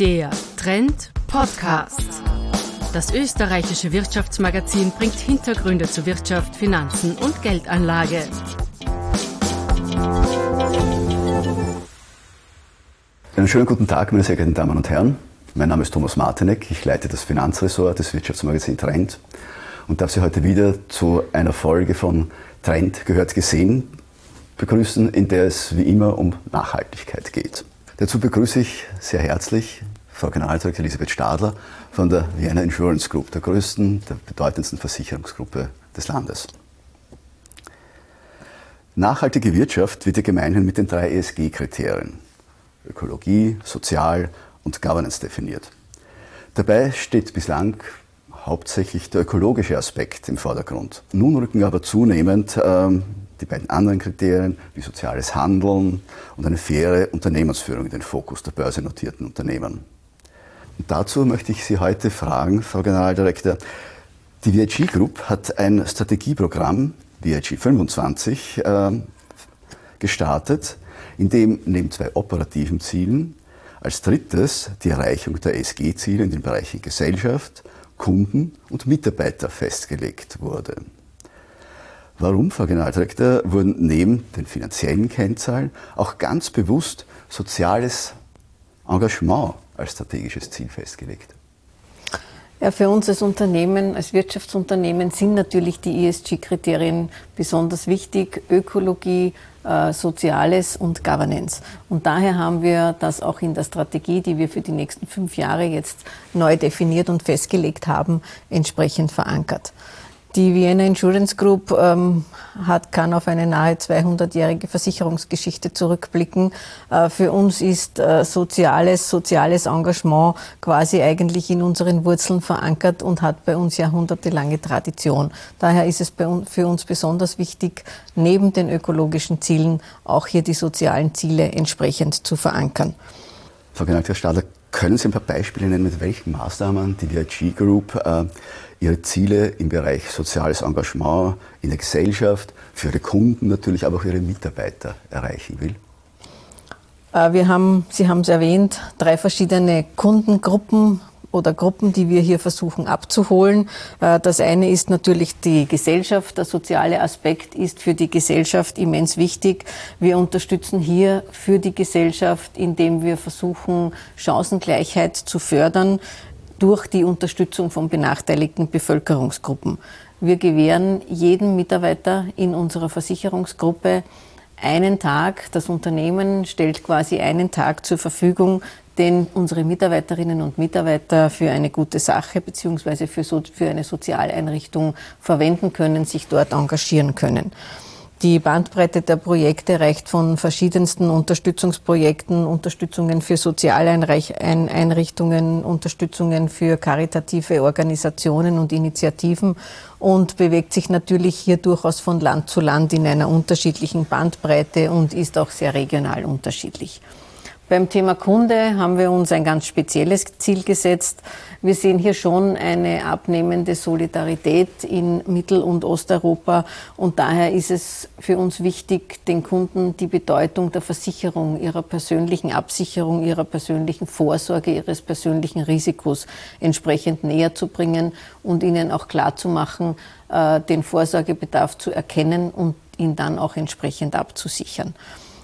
Der Trend Podcast. Das österreichische Wirtschaftsmagazin bringt Hintergründe zu Wirtschaft, Finanzen und Geldanlage. Einen schönen guten Tag, meine sehr geehrten Damen und Herren. Mein Name ist Thomas Martinek, ich leite das Finanzressort des Wirtschaftsmagazins Trend und darf Sie heute wieder zu einer Folge von Trend gehört gesehen begrüßen, in der es wie immer um Nachhaltigkeit geht. Dazu begrüße ich sehr herzlich Frau Generaldirektorin Elisabeth Stadler von der Vienna Insurance Group, der größten, der bedeutendsten Versicherungsgruppe des Landes. Nachhaltige Wirtschaft wird ja gemeinhin mit den 3 ESG-Kriterien Ökologie, Sozial und Governance definiert. Dabei steht bislang hauptsächlich der ökologische Aspekt im Vordergrund. Nun rücken aber zunehmend die beiden anderen Kriterien wie soziales Handeln und eine faire Unternehmensführung in den Fokus der börsennotierten Unternehmen. Und dazu möchte ich Sie heute fragen, Frau Generaldirektor, die VIG Group hat ein Strategieprogramm, VIG 25, gestartet, in dem neben 2 operativen Zielen als drittes die Erreichung der ESG-Ziele in den Bereichen Gesellschaft, Kunden und Mitarbeiter festgelegt wurde. Warum, Frau Generaldirektor, wurden neben den finanziellen Kennzahlen auch ganz bewusst soziales Engagement als strategisches Ziel festgelegt? Ja, für uns als Unternehmen, als Wirtschaftsunternehmen sind natürlich die ESG-Kriterien besonders wichtig. Ökologie, Soziales und Governance. Und daher haben wir das auch in der Strategie, die wir für die nächsten 5 Jahre jetzt neu definiert und festgelegt haben, entsprechend verankert. Die Vienna Insurance Group kann auf eine nahe 200-jährige Versicherungsgeschichte zurückblicken. Für uns ist soziales Engagement quasi eigentlich in unseren Wurzeln verankert und hat bei uns jahrhundertelange Tradition. Daher ist es für uns besonders wichtig, neben den ökologischen Zielen auch hier die sozialen Ziele entsprechend zu verankern. Frau Generaldirektor Stadler, können Sie ein paar Beispiele nennen, mit welchen Maßnahmen die VIG Group ihre Ziele im Bereich soziales Engagement in der Gesellschaft, für ihre Kunden natürlich, aber auch ihre Mitarbeiter erreichen will? Sie haben es erwähnt, 3 verschiedene Kundengruppen oder Gruppen, die wir hier versuchen abzuholen. Das eine ist natürlich die Gesellschaft. Der soziale Aspekt ist für die Gesellschaft immens wichtig. Wir unterstützen hier für die Gesellschaft, indem wir versuchen, Chancengleichheit zu fördern durch die Unterstützung von benachteiligten Bevölkerungsgruppen. Wir gewähren jedem Mitarbeiter in unserer Versicherungsgruppe einen Tag. Das Unternehmen stellt quasi einen Tag zur Verfügung, den unsere Mitarbeiterinnen und Mitarbeiter für eine gute Sache bzw. für eine Sozialeinrichtung verwenden können, sich dort engagieren können. Die Bandbreite der Projekte reicht von verschiedensten Unterstützungsprojekten, Unterstützungen für Sozialeinrichtungen, Unterstützungen für karitative Organisationen und Initiativen und bewegt sich natürlich hier durchaus von Land zu Land in einer unterschiedlichen Bandbreite und ist auch sehr regional unterschiedlich. Beim Thema Kunde haben wir uns ein ganz spezielles Ziel gesetzt. Wir sehen hier schon eine abnehmende Solidarität in Mittel- und Osteuropa und daher ist es für uns wichtig, den Kunden die Bedeutung der Versicherung, ihrer persönlichen Absicherung, ihrer persönlichen Vorsorge, ihres persönlichen Risikos entsprechend näher zu bringen und ihnen auch klarzumachen, den Vorsorgebedarf zu erkennen und ihn dann auch entsprechend abzusichern.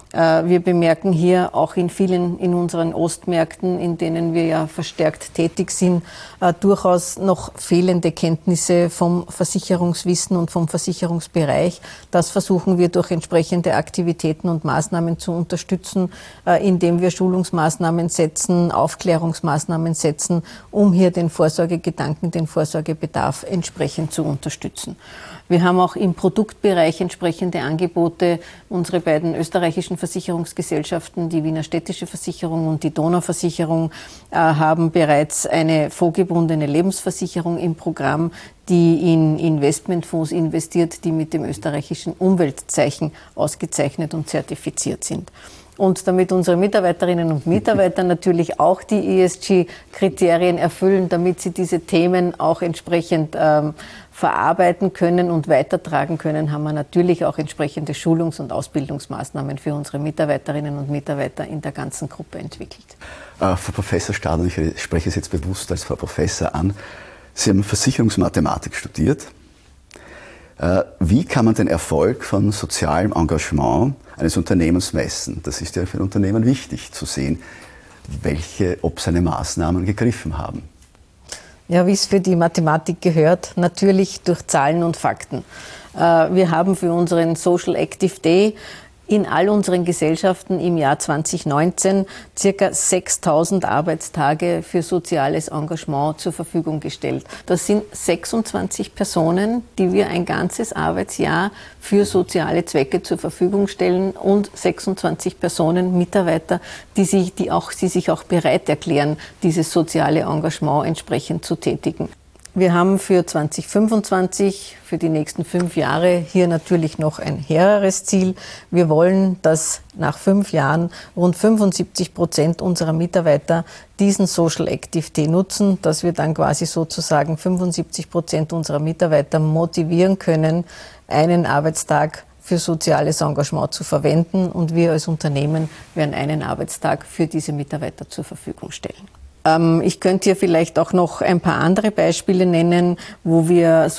Wir bemerken hier auch in unseren Ostmärkten, in denen wir ja verstärkt tätig sind, durchaus noch fehlende Kenntnisse vom Versicherungswissen und vom Versicherungsbereich. Das versuchen wir durch entsprechende Aktivitäten und Maßnahmen zu unterstützen, indem wir Schulungsmaßnahmen setzen, Aufklärungsmaßnahmen setzen, um hier den Vorsorgegedanken, den Vorsorgebedarf entsprechend zu unterstützen. Wir haben auch im Produktbereich entsprechende Angebote. Unsere beiden österreichischen Versicherungsgesellschaften, die Wiener Städtische Versicherung und die Donauversicherung, haben bereits eine vorgebundene Lebensversicherung im Programm, die in Investmentfonds investiert, die mit dem österreichischen Umweltzeichen ausgezeichnet und zertifiziert sind. Und damit unsere Mitarbeiterinnen und Mitarbeiter natürlich auch die ESG-Kriterien erfüllen, damit sie diese Themen auch entsprechend verarbeiten können und weitertragen können, haben wir natürlich auch entsprechende Schulungs- und Ausbildungsmaßnahmen für unsere Mitarbeiterinnen und Mitarbeiter in der ganzen Gruppe entwickelt. Frau Professor Stadler, ich spreche es jetzt bewusst als Frau Professor an. Sie haben Versicherungsmathematik studiert. Wie kann man den Erfolg von sozialem Engagement eines Unternehmens messen? Das ist ja für ein Unternehmen wichtig zu sehen, ob seine Maßnahmen gegriffen haben. Ja, wie es für die Mathematik gehört, natürlich durch Zahlen und Fakten. Wir haben für unseren Social Active Day in all unseren Gesellschaften im Jahr 2019 circa 6.000 Arbeitstage für soziales Engagement zur Verfügung gestellt. Das sind 26 Personen, die wir ein ganzes Arbeitsjahr für soziale Zwecke zur Verfügung stellen und 26 Personen, Mitarbeiter, die sich auch bereit erklären, dieses soziale Engagement entsprechend zu tätigen. Wir haben für 2025, für die nächsten 5 Jahre, hier natürlich noch ein hehreres Ziel. Wir wollen, dass nach 5 Jahren rund 75% unserer Mitarbeiter diesen Social Active Day nutzen, dass wir dann quasi sozusagen 75% unserer Mitarbeiter motivieren können, einen Arbeitstag für soziales Engagement zu verwenden. Und wir als Unternehmen werden einen Arbeitstag für diese Mitarbeiter zur Verfügung stellen. Ich könnte hier vielleicht auch noch ein paar andere Beispiele nennen, wo wir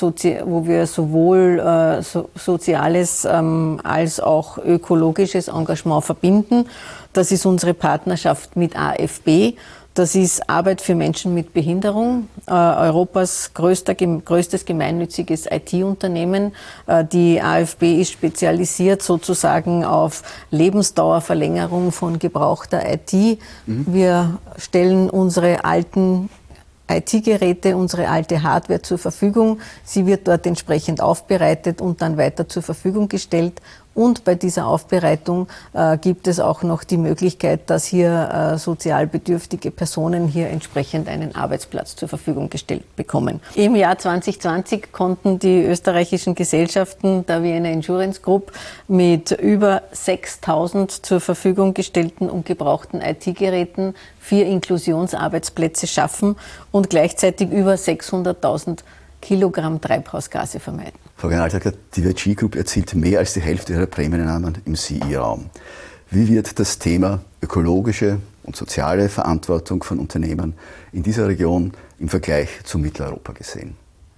sowohl soziales als auch ökologisches Engagement verbinden. Das ist unsere Partnerschaft mit AFB. Das ist Arbeit für Menschen mit Behinderung, Europas größtes gemeinnütziges IT-Unternehmen. Die AFB ist spezialisiert sozusagen auf Lebensdauerverlängerung von gebrauchter IT. Wir stellen unsere alten IT-Geräte, unsere alte Hardware zur Verfügung. Sie wird dort entsprechend aufbereitet und dann weiter zur Verfügung gestellt. Und bei dieser Aufbereitung gibt es auch noch die Möglichkeit, dass hier sozial bedürftige Personen hier entsprechend einen Arbeitsplatz zur Verfügung gestellt bekommen. Im Jahr 2020 konnten die österreichischen Gesellschaften der Vienna Insurance Group mit über 6.000 zur Verfügung gestellten und gebrauchten IT-Geräten 4 Inklusionsarbeitsplätze schaffen und gleichzeitig über 600.000 Kilogramm Treibhausgase vermeiden. Frau Generaldirektor, die VIG Group erzielt mehr als die Hälfte ihrer Prämieneinnahmen im CI-Raum. Wie wird das Thema ökologische und soziale Verantwortung von Unternehmen in dieser Region im Vergleich zu Mitteleuropa gesehen?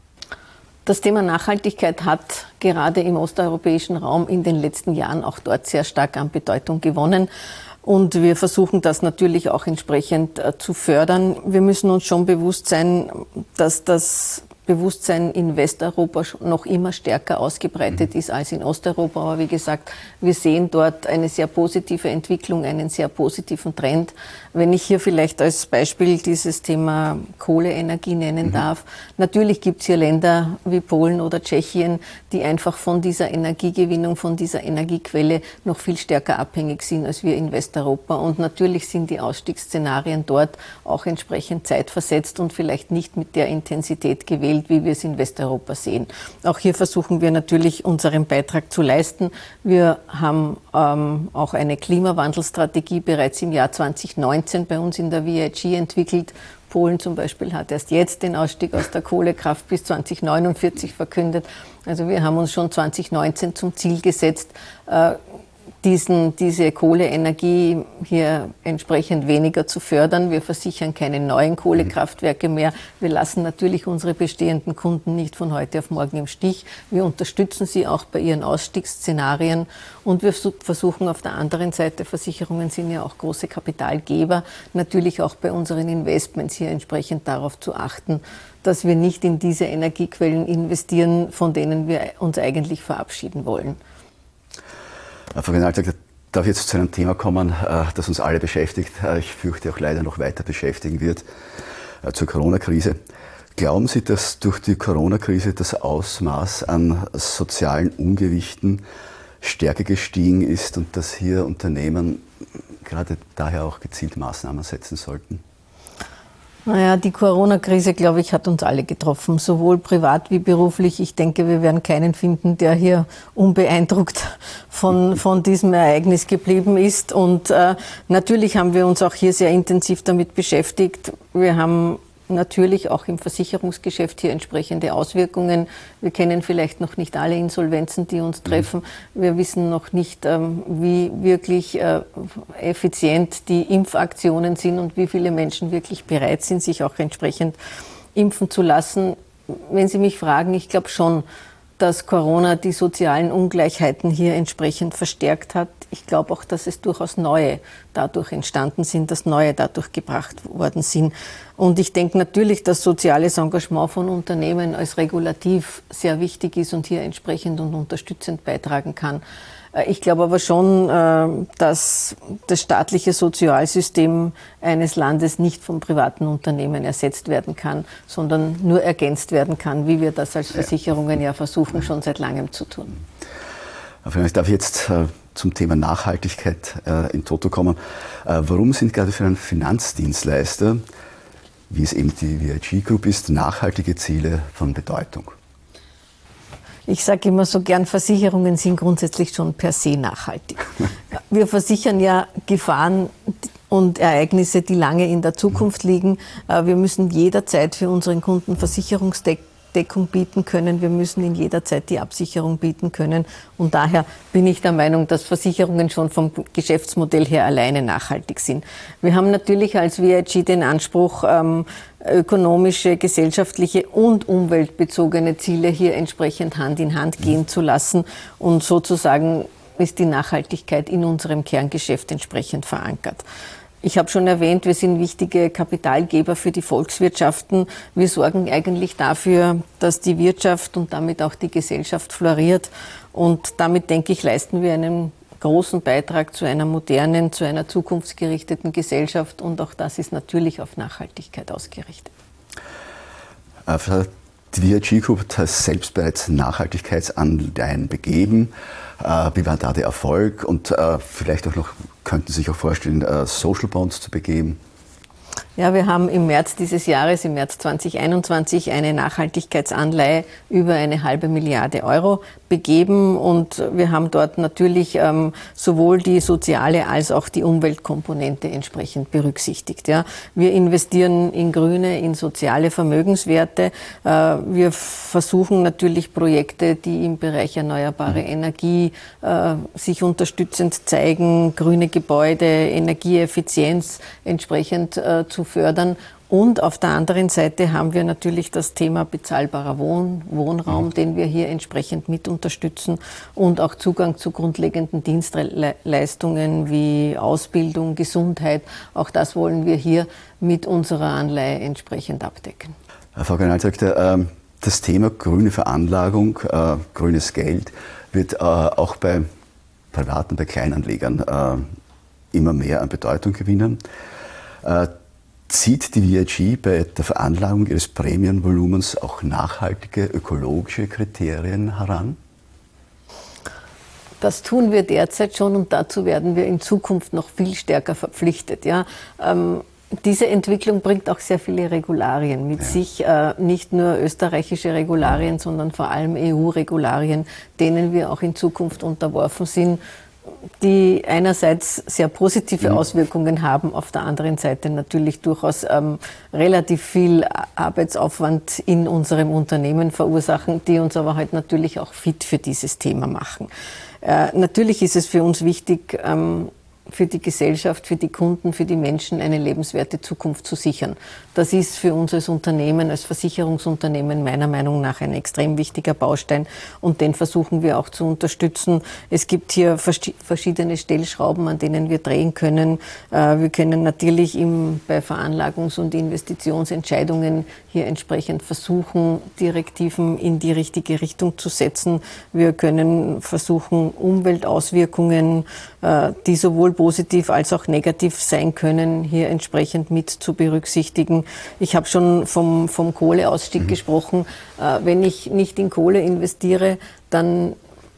Das Thema Nachhaltigkeit hat gerade im osteuropäischen Raum in den letzten Jahren auch dort sehr stark an Bedeutung gewonnen. Und wir versuchen das natürlich auch entsprechend zu fördern. Wir müssen uns schon bewusst sein, dass das Bewusstsein in Westeuropa noch immer stärker ausgebreitet ist als in Osteuropa. Aber wie gesagt, wir sehen dort eine sehr positive Entwicklung, einen sehr positiven Trend. Wenn ich hier vielleicht als Beispiel dieses Thema Kohleenergie nennen darf. Natürlich gibt es hier Länder wie Polen oder Tschechien, die einfach von dieser Energiegewinnung, von dieser Energiequelle noch viel stärker abhängig sind als wir in Westeuropa. Und natürlich sind die Ausstiegsszenarien dort auch entsprechend zeitversetzt und vielleicht nicht mit der Intensität gewählt, wie wir es in Westeuropa sehen. Auch hier versuchen wir natürlich unseren Beitrag zu leisten. Wir haben auch eine Klimawandelstrategie bereits im Jahr 2019 bei uns in der VIG entwickelt. Polen zum Beispiel hat erst jetzt den Ausstieg aus der Kohlekraft bis 2049 verkündet. Also wir haben uns schon 2019 zum Ziel gesetzt, diese Kohleenergie hier entsprechend weniger zu fördern. Wir versichern keine neuen Kohlekraftwerke mehr. Wir lassen natürlich unsere bestehenden Kunden nicht von heute auf morgen im Stich. Wir unterstützen sie auch bei ihren Ausstiegsszenarien. Und wir versuchen auf der anderen Seite, Versicherungen sind ja auch große Kapitalgeber, natürlich auch bei unseren Investments hier entsprechend darauf zu achten, dass wir nicht in diese Energiequellen investieren, von denen wir uns eigentlich verabschieden wollen. Frau Generaldirektor, darf ich jetzt zu einem Thema kommen, das uns alle beschäftigt, ich fürchte auch leider noch weiter beschäftigen wird, zur Corona-Krise. Glauben Sie, dass durch die Corona-Krise das Ausmaß an sozialen Ungewichten stärker gestiegen ist und dass hier Unternehmen gerade daher auch gezielt Maßnahmen setzen sollten? Naja, die Corona-Krise, glaube ich, hat uns alle getroffen, sowohl privat wie beruflich. Ich denke, wir werden keinen finden, der hier unbeeindruckt von diesem Ereignis geblieben ist. Und natürlich haben wir uns auch hier sehr intensiv damit beschäftigt. Wir haben natürlich auch im Versicherungsgeschäft hier entsprechende Auswirkungen. Wir kennen vielleicht noch nicht alle Insolvenzen, die uns treffen. Wir wissen noch nicht, wie wirklich effizient die Impfaktionen sind und wie viele Menschen wirklich bereit sind, sich auch entsprechend impfen zu lassen. Wenn Sie mich fragen, ich glaube schon, dass Corona die sozialen Ungleichheiten hier entsprechend verstärkt hat. Ich glaube auch, dass es durchaus neue dadurch entstanden sind, dass neue dadurch gebracht worden sind. Und ich denke natürlich, dass soziales Engagement von Unternehmen als regulativ sehr wichtig ist und hier entsprechend und unterstützend beitragen kann. Ich glaube aber schon, dass das staatliche Sozialsystem eines Landes nicht vom privaten Unternehmen ersetzt werden kann, sondern nur ergänzt werden kann, wie wir das als Versicherungen ja versuchen, schon seit langem zu tun. Ich darf jetzt zum Thema Nachhaltigkeit in Toto kommen. Warum sind gerade für einen Finanzdienstleister, wie es eben die VIG Group ist, nachhaltige Ziele von Bedeutung? Ich sage immer so gern, Versicherungen sind grundsätzlich schon per se nachhaltig. Wir versichern ja Gefahren und Ereignisse, die lange in der Zukunft liegen. Wir müssen jederzeit für unseren Kunden Versicherungsdeckung bieten können. Wir müssen in jeder Zeit die Absicherung bieten können. Und daher bin ich der Meinung, dass Versicherungen schon vom Geschäftsmodell her alleine nachhaltig sind. Wir haben natürlich als VIG den Anspruch, ökonomische, gesellschaftliche und umweltbezogene Ziele hier entsprechend Hand in Hand gehen zu lassen. Und sozusagen ist die Nachhaltigkeit in unserem Kerngeschäft entsprechend verankert. Ich habe schon erwähnt, wir sind wichtige Kapitalgeber für die Volkswirtschaften. Wir sorgen eigentlich dafür, dass die Wirtschaft und damit auch die Gesellschaft floriert. Und damit, denke ich, leisten wir einen großen Beitrag zu einer modernen, zu einer zukunftsgerichteten Gesellschaft. Und auch das ist natürlich auf Nachhaltigkeit ausgerichtet. Die VIG Group hat selbst bereits Nachhaltigkeitsanleihen begeben. Wie war da der Erfolg? Und vielleicht auch noch, könnten Sie sich auch vorstellen, Social Bonds zu begeben? Ja, wir haben im März dieses Jahres, im März 2021, eine Nachhaltigkeitsanleihe über 1,5 Milliarde Euro begeben und wir haben dort natürlich sowohl die soziale als auch die Umweltkomponente entsprechend berücksichtigt. Ja. Wir investieren in grüne, in soziale Vermögenswerte. Wir versuchen natürlich Projekte, die im Bereich erneuerbare Energie sich unterstützend zeigen, grüne Gebäude, Energieeffizienz entsprechend zu fördern. Und auf der anderen Seite haben wir natürlich das Thema bezahlbarer Wohnraum, den wir hier entsprechend mit unterstützen und auch Zugang zu grundlegenden Dienstleistungen wie Ausbildung, Gesundheit. Auch das wollen wir hier mit unserer Anleihe entsprechend abdecken. Frau Generaldirektor, das Thema grüne Veranlagung, grünes Geld wird auch bei privaten, bei Kleinanlegern immer mehr an Bedeutung gewinnen. Zieht die VIG bei der Veranlagung ihres Prämienvolumens auch nachhaltige ökologische Kriterien heran? Das tun wir derzeit schon und dazu werden wir in Zukunft noch viel stärker verpflichtet. Ja. Diese Entwicklung bringt auch sehr viele Regularien mit sich, nicht nur österreichische Regularien, sondern vor allem EU-Regularien, denen wir auch in Zukunft unterworfen sind, die einerseits sehr positive Auswirkungen haben, auf der anderen Seite natürlich durchaus relativ viel Arbeitsaufwand in unserem Unternehmen verursachen, die uns aber halt natürlich auch fit für dieses Thema machen. Natürlich ist es für uns wichtig, für die Gesellschaft, für die Kunden, für die Menschen eine lebenswerte Zukunft zu sichern. Das ist für uns als Unternehmen, als Versicherungsunternehmen meiner Meinung nach ein extrem wichtiger Baustein und den versuchen wir auch zu unterstützen. Es gibt hier verschiedene Stellschrauben, an denen wir drehen können. Wir können natürlich bei Veranlagungs- und Investitionsentscheidungen hier entsprechend versuchen, Direktiven in die richtige Richtung zu setzen. Wir können versuchen, Umweltauswirkungen, die sowohl positiv als auch negativ sein können, hier entsprechend mit zu berücksichtigen. Ich habe schon vom Kohleausstieg gesprochen. Wenn ich nicht in Kohle investiere, dann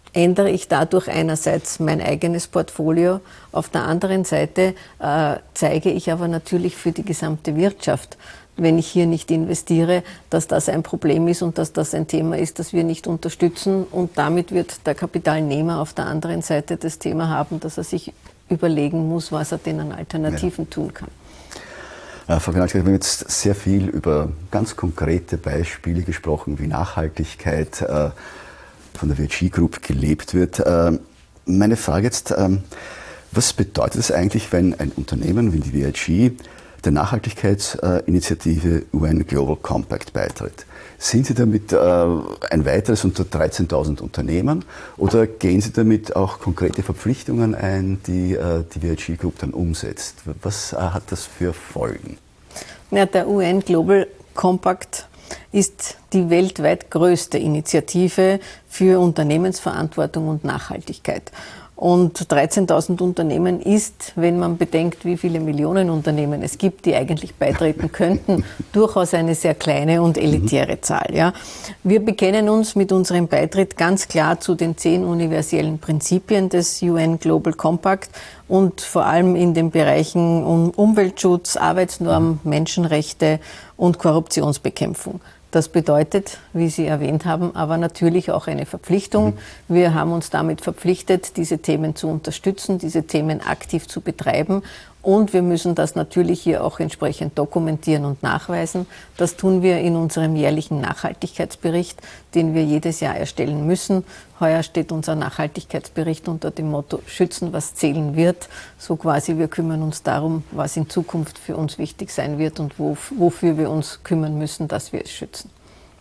ändere ich dadurch einerseits mein eigenes Portfolio, auf der anderen Seite zeige ich aber natürlich für die gesamte Wirtschaft, wenn ich hier nicht investiere, dass das ein Problem ist und dass das ein Thema ist, das wir nicht unterstützen. Und damit wird der Kapitalnehmer auf der anderen Seite das Thema haben, dass er sich überlegen muss, was er denn an Alternativen tun kann. Frau Granatschek, wir haben jetzt sehr viel über ganz konkrete Beispiele gesprochen, wie Nachhaltigkeit von der VIG Group gelebt wird. Meine Frage jetzt, was bedeutet es eigentlich, wenn ein Unternehmen wie die VIG der Nachhaltigkeitsinitiative UN Global Compact beitritt? Sind Sie damit ein weiteres unter 13.000 Unternehmen oder gehen Sie damit auch konkrete Verpflichtungen ein, die die VIG Group dann umsetzt? Was hat das für Folgen? Ja, der UN Global Compact ist die weltweit größte Initiative für Unternehmensverantwortung und Nachhaltigkeit. Und 13.000 Unternehmen ist, wenn man bedenkt, wie viele Millionen Unternehmen es gibt, die eigentlich beitreten könnten, durchaus eine sehr kleine und elitäre Zahl. Ja. Wir bekennen uns mit unserem Beitritt ganz klar zu den 10 universellen Prinzipien des UN Global Compact und vor allem in den Bereichen Umweltschutz, Arbeitsnormen, Menschenrechte und Korruptionsbekämpfung. Das bedeutet, wie Sie erwähnt haben, aber natürlich auch eine Verpflichtung. Wir haben uns damit verpflichtet, diese Themen zu unterstützen, diese Themen aktiv zu betreiben. Und wir müssen das natürlich hier auch entsprechend dokumentieren und nachweisen. Das tun wir in unserem jährlichen Nachhaltigkeitsbericht, den wir jedes Jahr erstellen müssen. Heuer steht unser Nachhaltigkeitsbericht unter dem Motto Schützen, was zählen wird. So quasi, wir kümmern uns darum, was in Zukunft für uns wichtig sein wird und wofür wir uns kümmern müssen, dass wir es schützen.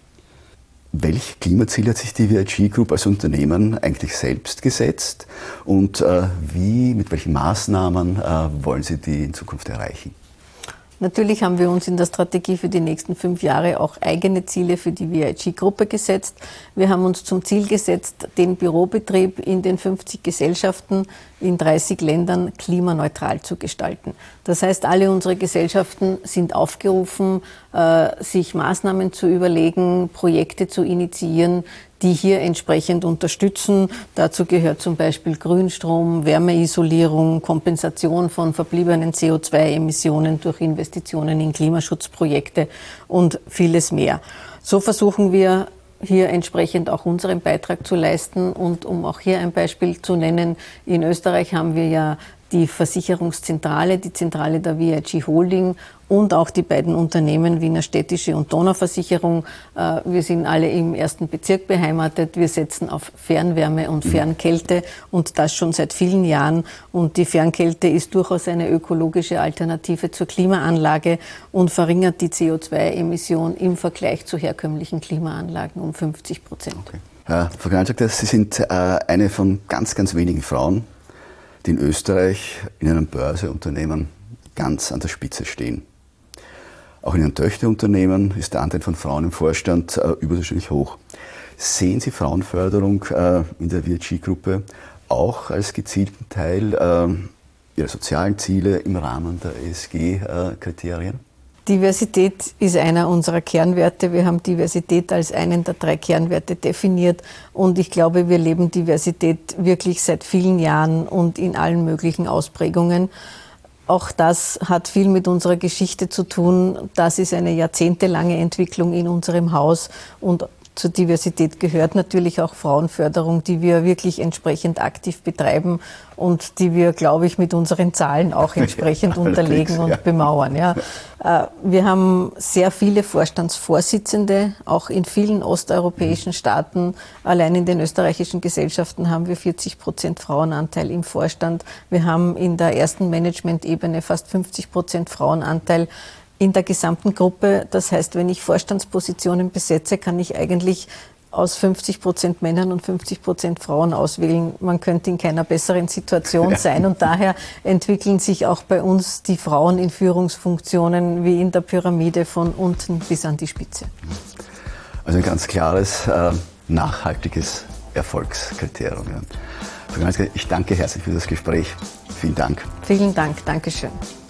Welche Klimaziele hat sich die VIG Group als Unternehmen eigentlich selbst gesetzt und mit welchen Maßnahmen wollen Sie die in Zukunft erreichen? Natürlich haben wir uns in der Strategie für die nächsten 5 Jahre auch eigene Ziele für die VIG-Gruppe gesetzt. Wir haben uns zum Ziel gesetzt, den Bürobetrieb in den 50 Gesellschaften in 30 Ländern klimaneutral zu gestalten. Das heißt, alle unsere Gesellschaften sind aufgerufen, sich Maßnahmen zu überlegen, Projekte zu initiieren, die hier entsprechend unterstützen. Dazu gehört zum Beispiel Grünstrom, Wärmeisolierung, Kompensation von verbliebenen CO2-Emissionen durch Investitionen in Klimaschutzprojekte und vieles mehr. So versuchen wir hier entsprechend auch unseren Beitrag zu leisten. Und um auch hier ein Beispiel zu nennen, in Österreich haben wir ja die Versicherungszentrale, die Zentrale der VIG Holding und auch die beiden Unternehmen Wiener Städtische und Donauversicherung. Wir sind alle im 1. Bezirk beheimatet. Wir setzen auf Fernwärme und Fernkälte und das schon seit vielen Jahren. Und die Fernkälte ist durchaus eine ökologische Alternative zur Klimaanlage und verringert die CO2-Emission im Vergleich zu herkömmlichen Klimaanlagen um 50%. Okay. Frau Granatschek, Sie sind eine von ganz, ganz wenigen Frauen, die in Österreich in einem Börseunternehmen ganz an der Spitze stehen. Auch in Ihren Töchterunternehmen ist der Anteil von Frauen im Vorstand überdurchschnittlich hoch. Sehen Sie Frauenförderung in der VIG-Gruppe auch als gezielten Teil Ihrer sozialen Ziele im Rahmen der ESG-Kriterien? Diversität ist einer unserer Kernwerte. Wir haben Diversität als einen der 3 Kernwerte definiert. Und ich glaube, wir leben Diversität wirklich seit vielen Jahren und in allen möglichen Ausprägungen. Auch das hat viel mit unserer Geschichte zu tun. Das ist eine jahrzehntelange Entwicklung in unserem Haus. Und zur Diversität gehört natürlich auch Frauenförderung, die wir wirklich entsprechend aktiv betreiben und die wir, glaube ich, mit unseren Zahlen auch entsprechend unterlegen und bemauern. Ja. Wir haben sehr viele Vorstandsvorsitzende, auch in vielen osteuropäischen Staaten. Allein in den österreichischen Gesellschaften haben wir 40% Frauenanteil im Vorstand. Wir haben in der ersten Management-Ebene fast 50% Frauenanteil in der gesamten Gruppe. Das heißt, wenn ich Vorstandspositionen besetze, kann ich eigentlich aus 50% Männern und 50% Frauen auswählen. Man könnte in keiner besseren Situation sein. Und daher entwickeln sich auch bei uns die Frauen in Führungsfunktionen wie in der Pyramide von unten bis an die Spitze. Also ein ganz klares, nachhaltiges Erfolgskriterium. Ja. Ich danke herzlich für das Gespräch. Vielen Dank. Vielen Dank. Dankeschön.